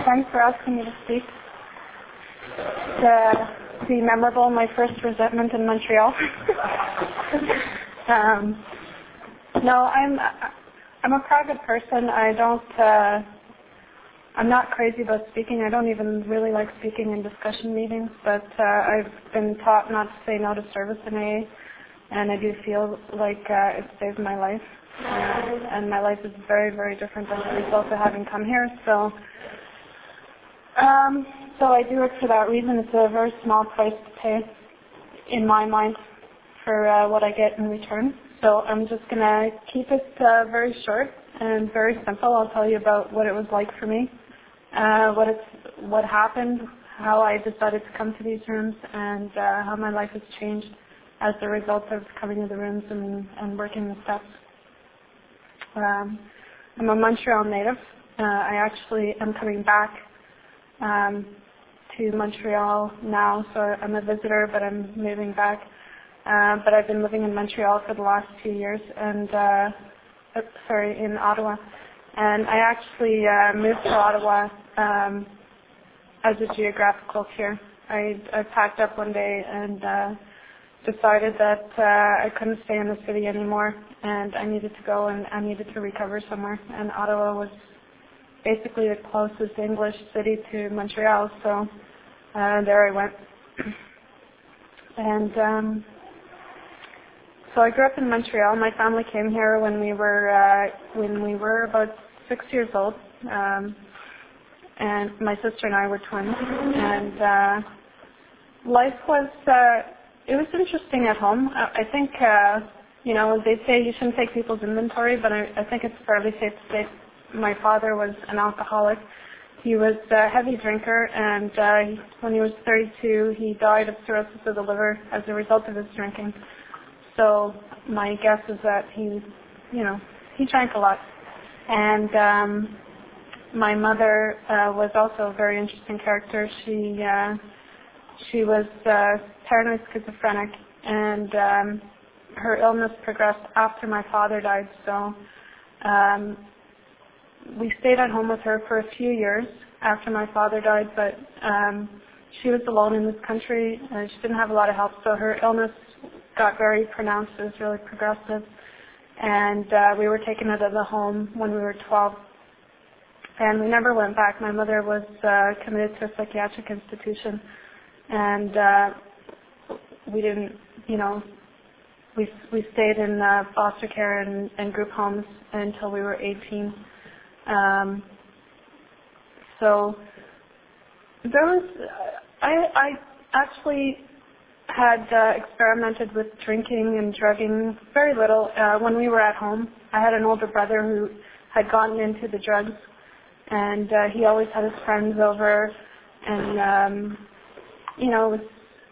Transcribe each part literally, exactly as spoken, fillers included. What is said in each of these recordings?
Thanks for asking me to speak. To be memorable, my first resentment in Montreal. um, no, I'm I'm a private person. I don't. Uh, I'm not crazy about speaking. I don't even really like speaking in discussion meetings. But uh, I've been taught not to say no to service in A A, and I do feel like uh, it saved my life. Uh, and my life is very, very different as a result of having come here. So. Um, so I do it for that reason. It's a very small price to pay, in my mind, for uh, what I get in return. So I'm just going to keep it uh, very short and very simple. I'll tell you about what it was like for me, uh, what it's, what happened, how I decided to come to these rooms, and uh, how my life has changed as a result of coming to the rooms and, and working the steps. Um, I'm a Montreal native. Uh, I actually am coming back Um, to Montreal now, so I'm a visitor, but I'm moving back. Uh, but I've been living in Montreal for the last two years, and uh, uh, sorry, in Ottawa. And I actually uh, moved to Ottawa um, as a geographical cure. I, I packed up one day and uh, decided that uh, I couldn't stay in the city anymore, and I needed to go and I needed to recover somewhere. And Ottawa was basically the closest English city to Montreal, so uh, there I went. and um, so I grew up in Montreal. My family came here when we were uh, when we were about six years old, um, and my sister and I were twins. And uh, life was uh, it was interesting at home. I, I think uh, you know they say you shouldn't take people's inventory, but I, I think it's fairly safe to say. My father was an alcoholic. He was a heavy drinker, and uh, when he was thirty-two, he died of cirrhosis of the liver as a result of his drinking. So my guess is that he, you know, he drank a lot. And um, my mother uh, was also a very interesting character. She uh, she was uh, paranoid schizophrenic, and um, her illness progressed after my father died. So. Um, We stayed at home with her for a few years after my father died, but um, she was alone in this country, and she didn't have a lot of help, so her illness got very pronounced. It was really progressive, and uh, we were taken out of the home when we were twelve, and we never went back. My mother was uh, committed to a psychiatric institution, and uh, we didn't, you know, we we stayed in uh, foster care and, and group homes until we were eighteen. Um, so there was, I, I actually had uh, experimented with drinking and drugging very little uh, when we were at home. I had an older brother who had gotten into the drugs, and uh, he always had his friends over, and um, you know, it was,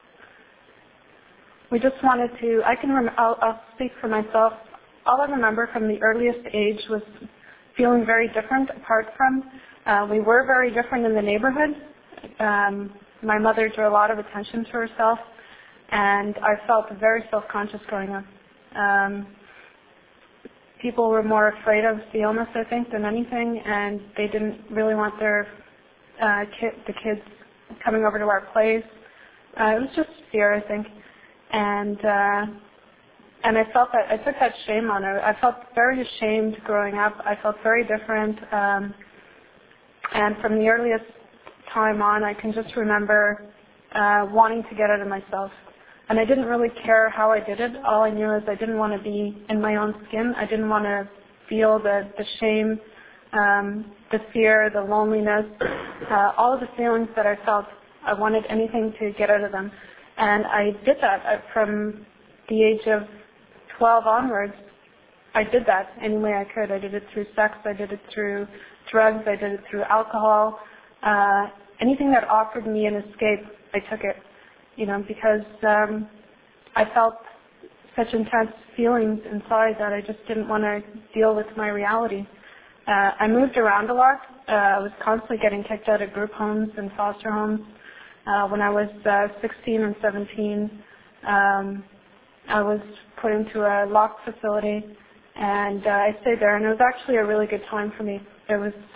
we just wanted to. I can. Rem- I'll, I'll speak for myself. All I remember from the earliest age was feeling very different apart from. Uh, we were very different in the neighborhood. Um, my mother drew a lot of attention to herself, and I felt very self-conscious growing up. Um, people were more afraid of the illness, I think, than anything, and they didn't really want their uh, kid, the kids coming over to our place. Uh, it was just fear, I think. And uh, And I felt that, I took that shame on it. I felt very ashamed growing up. I felt very different. Um, and from the earliest time on, I can just remember uh, wanting to get out of myself. And I didn't really care how I did it. All I knew is I didn't want to be in my own skin. I didn't want to feel the, the shame, um, the fear, the loneliness, uh, all of the feelings that I felt. I wanted anything to get out of them. And I did that uh, from the age of twelve onwards. I did that any way I could. I did it through sex. I did it through drugs. I did it through alcohol. Uh, anything that offered me an escape, I took it. You know, because um, I felt such intense feelings inside that I just didn't want to deal with my reality. Uh, I moved around a lot. Uh, I was constantly getting kicked out of group homes and foster homes. Uh, when I was uh, sixteen and seventeen, um, I was put into a locked facility, and uh, I stayed there, and it was actually a really good time for me. It was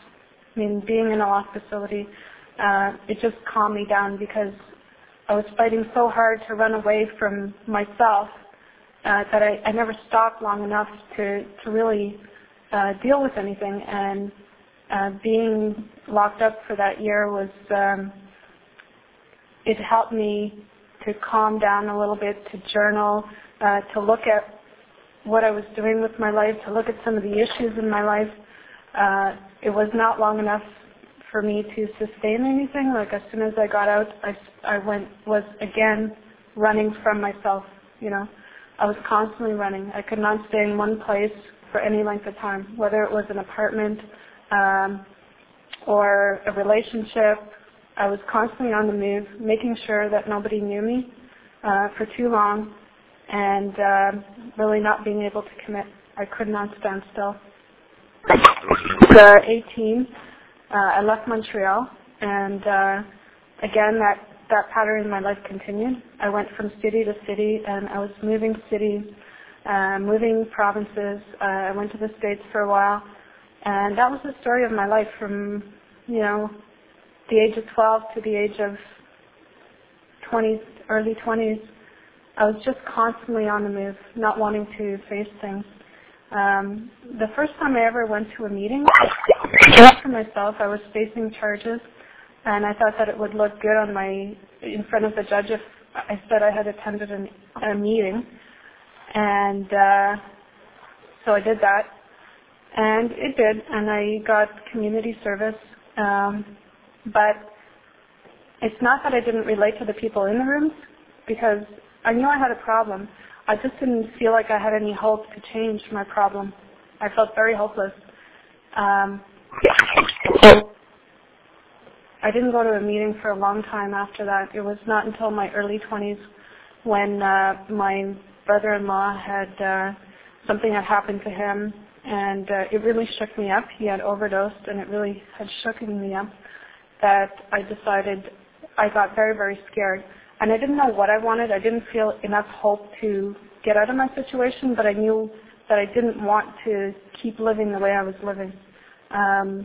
I mean, being in a locked facility, uh, it just calmed me down because I was fighting so hard to run away from myself uh, that I, I never stopped long enough to, to really uh, deal with anything. And uh, being locked up for that year was, um, it helped me to calm down a little bit, to journal, uh, to look at what I was doing with my life, to look at some of the issues in my life. Uh, it was not long enough for me to sustain anything. Like as soon as I got out, I, I went, was again running from myself, you know. I was constantly running. I could not stay in one place for any length of time, whether it was an apartment um, or a relationship. I was constantly on the move, making sure that nobody knew me uh, for too long, and uh, really not being able to commit. I could not stand still. At eighteen, uh, I left Montreal, and uh, again, that, that pattern in my life continued. I went from city to city, and I was moving cities, uh, moving provinces. Uh, I went to the States for a while, and that was the story of my life from, you know, the age of twelve to the age of twenties, early twenties. I was just constantly on the move, not wanting to face things. Um, the first time I ever went to a meeting, for myself, I was facing charges, and I thought that it would look good on my in front of the judge if I said I had attended an, a meeting, and uh, so I did that, and it did, and I got community service, um, but it's not that I didn't relate to the people in the rooms, because I knew I had a problem. I just didn't feel like I had any hope to change my problem. I felt very hopeless. Um, I didn't go to a meeting for a long time after that. It was not until my early twenties when uh, my brother-in-law had, uh, something had happened to him, and uh, it really shook me up. He had overdosed, and it really had shooken me up, that I decided, I got very, very scared. And I didn't know what I wanted. I didn't feel enough hope to get out of my situation, but I knew that I didn't want to keep living the way I was living. Um,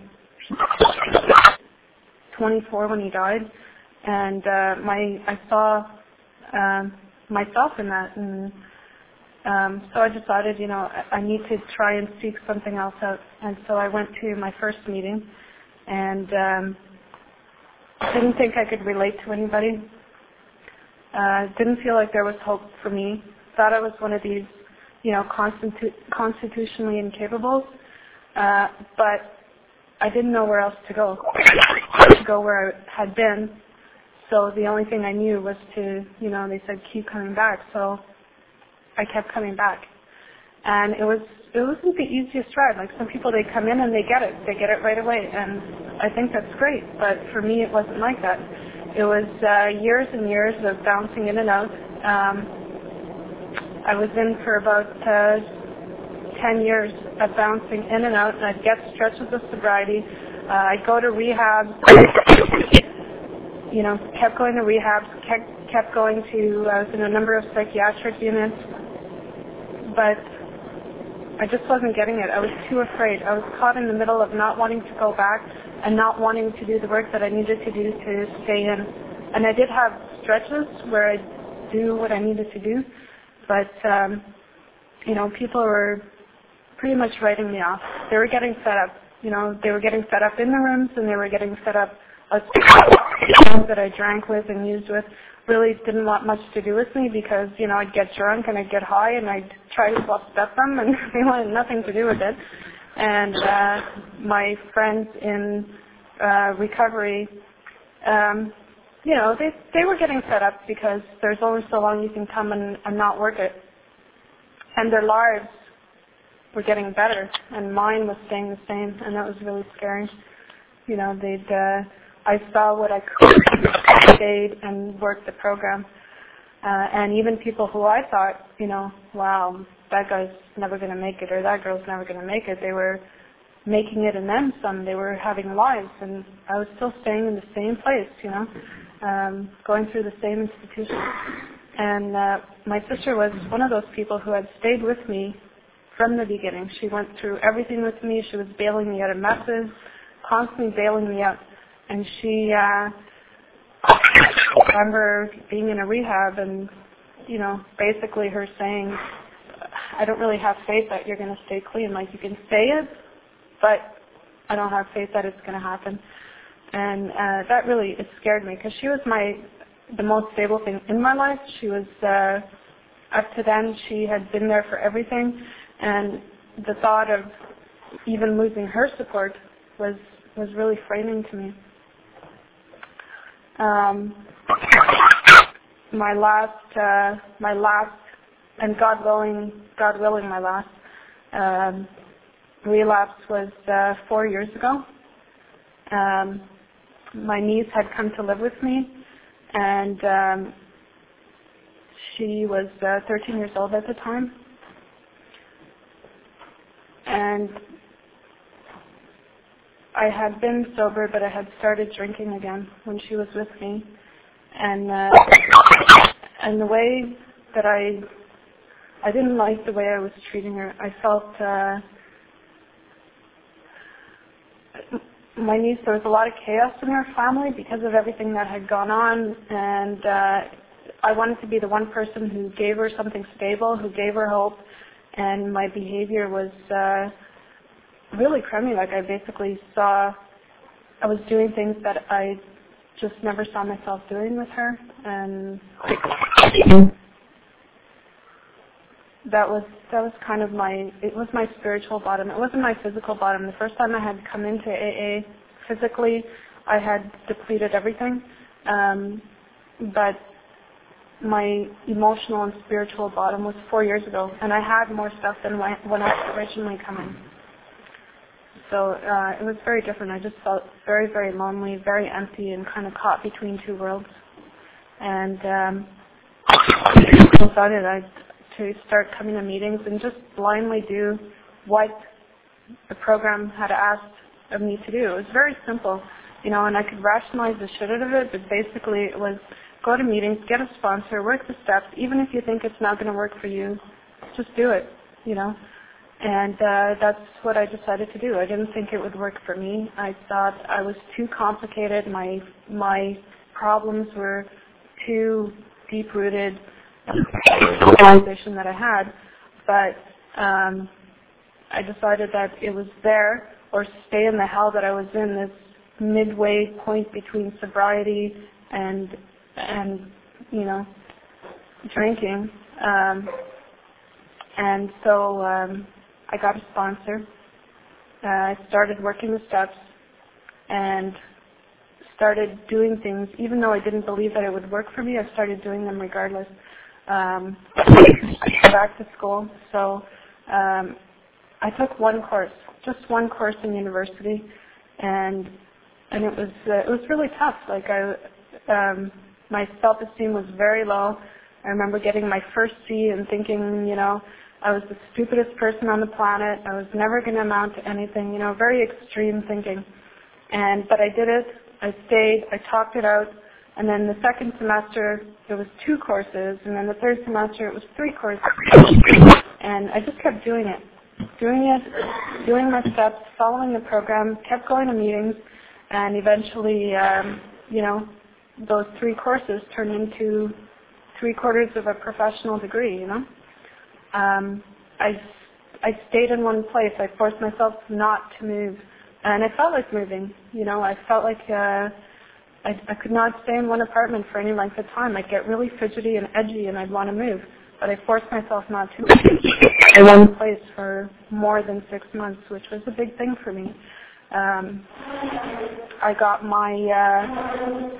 twenty-four when he died, and uh, my I saw um, myself in that, and um, so I decided, you know, I, I need to try and seek something else out. And so I went to my first meeting, and um, didn't think I could relate to anybody. Uh, didn't feel like there was hope for me. Thought I was one of these, you know, constitu- constitutionally incapables. Uh, but I didn't know where else to go. To go where I had been. So the only thing I knew was to, you know, they said keep coming back. So I kept coming back. And it was it wasn't the easiest ride. Like some people, they come in and they get it. They get it right away. And I think that's great. But for me, it wasn't like that. It was uh, years and years of bouncing in and out. Um, I was in for about uh, ten years of bouncing in and out, and I'd get stretches of sobriety. Uh, I'd go to rehab, you know, kept going to rehab, kept, kept going to, I was in a number of psychiatric units, but I just wasn't getting it. I was too afraid. I was caught in the middle of not wanting to go back and not wanting to do the work that I needed to do to stay in. And I did have stretches where I'd do what I needed to do, but, um, you know, people were pretty much writing me off. They were getting fed up. You know, they were getting fed up in the rooms, and they were getting fed up outside that I drank with and used with. Really didn't want much to do with me because, you know, I'd get drunk and I'd get high and I'd try to upset them, and they wanted nothing to do with it. And uh, my friends in uh, recovery, um, you know, they they were getting fed up because there's only so long you can come and, and not work it. And their lives were getting better, and mine was staying the same, and that was really scary. You know, they'd, uh, I saw what I could, stayed and worked the program. Uh, and even people who I thought, you know, wow, that guy's never going to make it, or that girl's never going to make it, they were making it and then some. They were having lives, and I was still staying in the same place, you know, um, going through the same institution. And uh, my sister was one of those people who had stayed with me from the beginning. She went through everything with me. She was bailing me out of messes. constantly bailing me out. And she, uh, I remember being in a rehab and, you know, basically her saying, I don't really have faith that you're going to stay clean. Like, you can say it, but I don't have faith that it's going to happen. And uh, that really, it scared me because she was my, the most stable thing in my life. She was, uh, up to then, she had been there for everything. And the thought of even losing her support was, was really frightening to me. Um, my last, uh, my last, and God willing, God willing, my last um, relapse was uh, four years ago. Um, my niece had come to live with me, and um, she was uh, thirteen years old at the time. And I had been sober, but I had started drinking again when she was with me. And uh, and the way that I, I didn't like the way I was treating her. I felt, uh, my niece, there was a lot of chaos in her family because of everything that had gone on. And uh, I wanted to be the one person who gave her something stable, who gave her hope. And my behavior was uh, really crummy. Like, I basically saw, I was doing things that I just never saw myself doing with her. And that was that was kind of my, it was my spiritual bottom. It wasn't my physical bottom. The first time I had come into A A physically, I had depleted everything. Um, but my emotional and spiritual bottom was four years ago, and I had more stuff than when when I originally come in. So uh, it was very different. I just felt very, very lonely, very empty, and kind of caught between two worlds. And um, I decided I to start coming to meetings and just blindly do what the program had asked of me to do. It was very simple, you know, and I could rationalize the shit out of it, but basically it was go to meetings, get a sponsor, work the steps. Even if you think it's not going to work for you, just do it, you know. And uh, that's what I decided to do. I didn't think it would work for me. I thought I was too complicated. My my problems were too deep-rooted realization that I had. But um, I decided that it was there or stay in the hell that I was in, this midway point between sobriety and, and you know, drinking. Um, and so um, I got a sponsor. Uh, I started working the steps and started doing things. Even though I didn't believe that it would work for me, I started doing them regardless. Um, I went back to school, so um, I took one course, just one course in university, and and it was uh, it was really tough. Like I, um, my self-esteem was very low. I remember getting my first C and thinking, you know, I was the stupidest person on the planet. I was never going to amount to anything. You know, very extreme thinking. And but I did it. I stayed. I talked it out. And then the second semester, there was two courses. And then the third semester, it was three courses. And I just kept doing it. Doing it, doing my steps, following the program, kept going to meetings. And eventually, um, you know, those three courses turned into three quarters of a professional degree, you know. Um, I, I stayed in one place. I forced myself not to move. And I felt like moving, you know. I felt like uh, I, I could not stay in one apartment for any length of time. I'd get really fidgety and edgy and I'd want to move. But I forced myself not to move in one place for more than six months, which was a big thing for me. Um, I got my uh,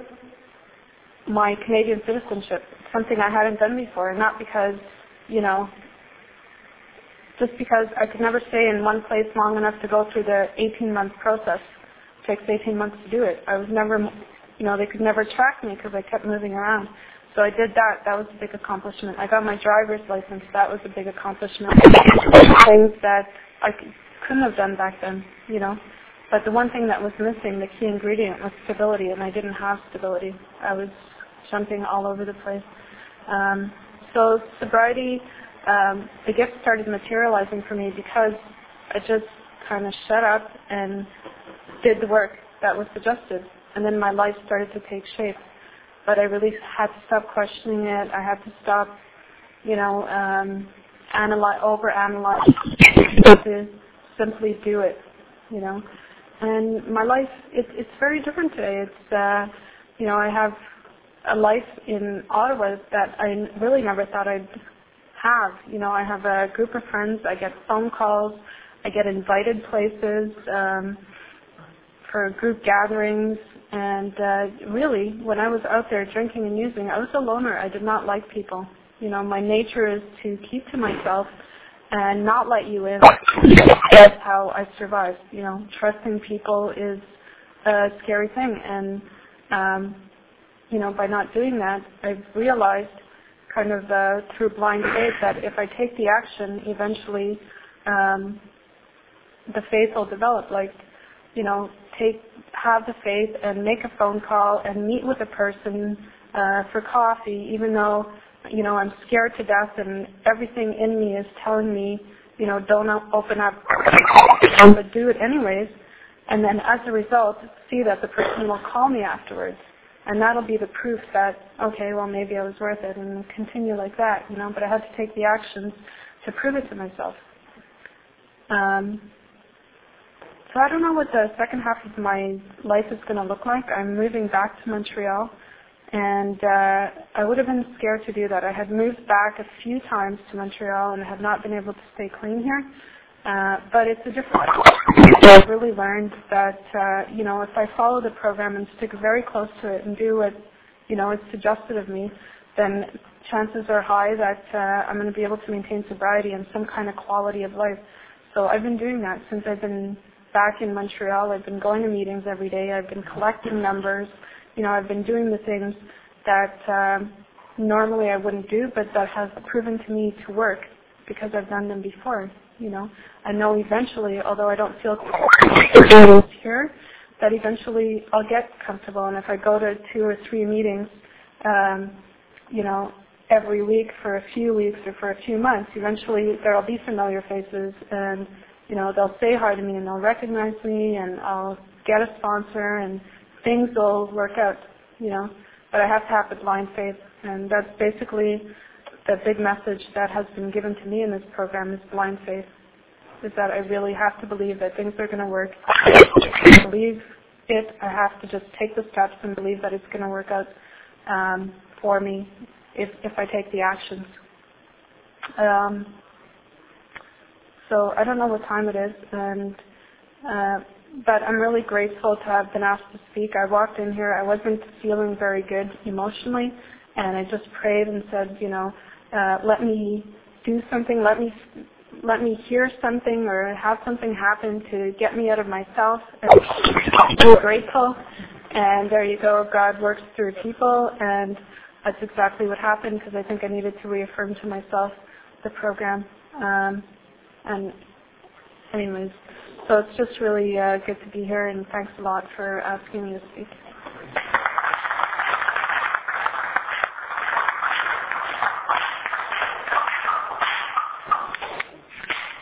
my Canadian citizenship, something I hadn't done before, and not because, you know, just because I could never stay in one place long enough to go through the eighteen-month process. It takes eighteen months to do it. I was never, you know, they could never track me because I kept moving around. So I did that. That was a big accomplishment. I got my driver's license. That was a big accomplishment. Things that I couldn't have done back then, you know. But the one thing that was missing, the key ingredient, was stability, and I didn't have stability. I was jumping all over the place. Um, so sobriety, um, the gift started materializing for me because I just kind of shut up and did the work that was suggested, and then my life started to take shape. But I really had to stop questioning it. I had to stop, you know, um, analyze, over-analyze, to simply do it, you know. And my life, it, it's very different today. It's, uh, you know, I have a life in Ottawa that I really never thought I'd have. You know, I have a group of friends. I get phone calls. I get invited places um, for group gatherings. And uh, really, when I was out there drinking and using, I was a loner. I did not like people. You know, my nature is to keep to myself and not let you in. That's how I survived. You know, trusting people is a scary thing. And, um, you know, by not doing that, I've realized kind of uh, through blind faith that if I take the action, eventually um, the faith will develop. Like, you know, take have the faith and make a phone call and meet with a person uh, for coffee, even though, you know, I'm scared to death and everything in me is telling me, you know, don't open up, but do it anyways. And then as a result, see that the person will call me afterwards. And that'll be the proof that, okay, well, maybe I was worth it, and continue like that, you know. But I had to take the actions to prove it to myself. Um, so I don't know what the second half of my life is going to look like. I'm moving back to Montreal, and uh, I would have been scared to do that. I had moved back a few times to Montreal and have not been able to stay clean here. Uh, but it's a different. I've really learned that uh, you know, if I follow the program and stick very close to it and do what, you know, is suggested of me, then chances are high that uh, I'm going to be able to maintain sobriety and some kind of quality of life. So I've been doing that since I've been back in Montreal. I've been going to meetings every day. I've been collecting numbers. You know, I've been doing the things that um, normally I wouldn't do, but that has proven to me to work because I've done them before. You know, I know eventually, although I don't feel here, that eventually I'll get comfortable. And if I go to two or three meetings, um, you know, every week for a few weeks or for a few months, eventually there will be familiar faces, and you know, they'll say hi to me and they'll recognize me, and I'll get a sponsor, and things will work out. You know, but I have to have the blind faith, and that's basically the big message that has been given to me in this program is blind faith, is that I really have to believe that things are going to work. I believe it. I have to just take the steps and believe that it's going to work out um, for me if, if I take the actions. Um, so I don't know what time it is, and uh, but I'm really grateful to have been asked to speak. I walked in here. I wasn't feeling very good emotionally, and I just prayed and said, you know, Uh, let me do something, let me let me hear something or have something happen to get me out of myself, and I'm grateful. And there you go, God works through people, and that's exactly what happened, because I think I needed to reaffirm to myself the program. Um, and anyways, so it's just really uh, good to be here, and thanks a lot for asking me to speak.